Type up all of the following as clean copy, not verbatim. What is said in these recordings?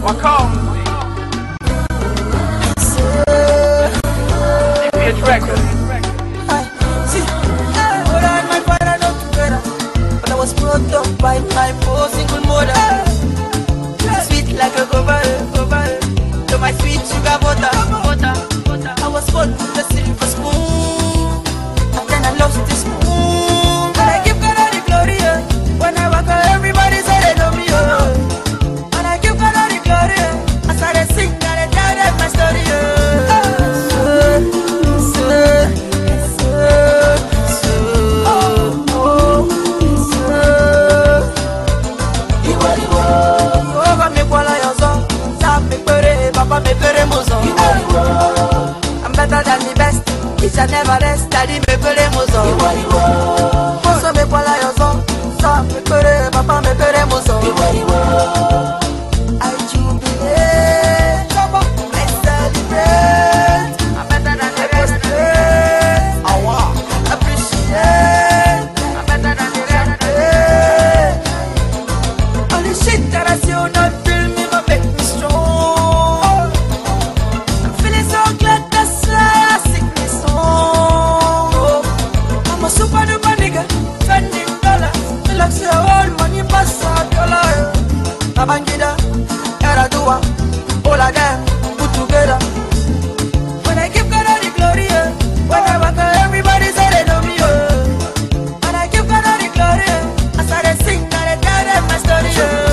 By my poor single mother, sweet like a cover, to my sweet sugar butter. I was born with a silver spoon, and then I lost the spoon. And I give God all the glory. When I walk out, everybody say they know me. And I give God all the glory. I started singing and I tell them my story. I'm better than the best. It shall never rest. Daddy me pere mozo. So me kwala yo so. So me pere, papa me pere mozo. I jubilate, I celebrate. I'm better than the best. Appreciate. I'm better than the rest. All the shit that I see will not fill me, but make me strong. Super duper nigga, spending dollars. Feel like say all money pass out dollar. Babangida, Yaradua, all of them put together. When I give God all the glory, when I walk out, everybody say they know me. When I give God all the glory, I started singing and I tell them my story.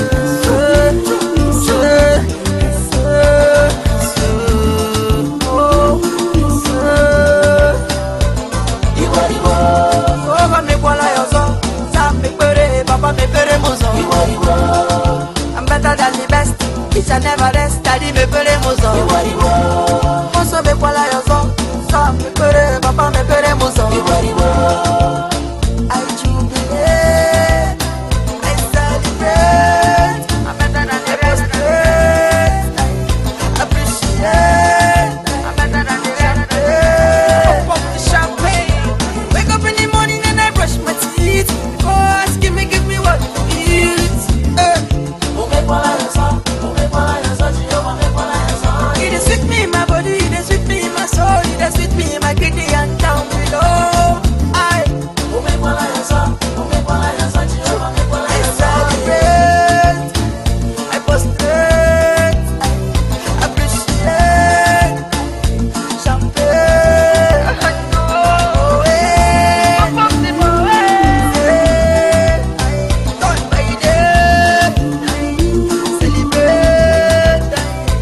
I'm better than the best. It shall never rest. Daddy me pere mozo. Mozo me kwala yozo. So me pere, papa me pere mozo. I jubilate, I celebrate. I'm better than the rest. I appreciate. I'm better than the rest. Pop the champagne. Wake up in the morning and I brush my teeth. Before asking me, give me what to eat. It is with me in my body, it is with me in my soul, it is with me in my kidney and down below. I celebrate, I prostrate, I appreciate champagne. Oh, don't buy it. Celebrate.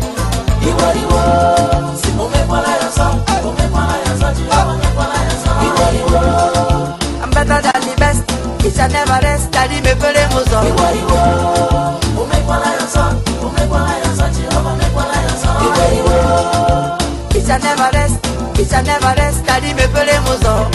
I'm better than the best. It shall never rest. Daddy me pere mozo. It shall never rest. It shall never rest. Daddy me pere mozo.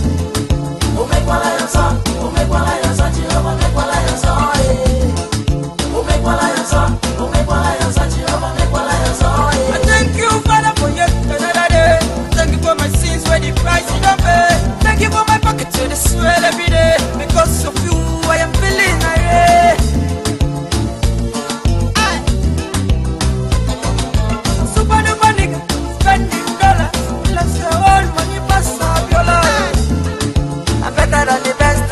I thank you, Father, for yet another day. Thank you for my sins where the price you don't pay. Thank you for my pocket to the swell every day. Because of you, I am feeling irate. I'm super duper nigga, spending dollars. Let's say all money pass up your life. I'm better than the best.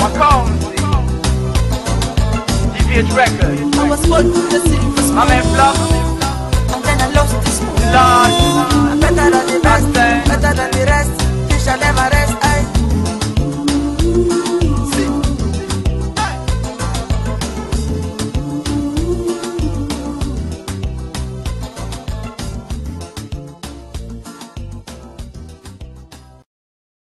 DVH Records. I was born with the silver spoon. I'm in love. And then I lost the spoon. Lord.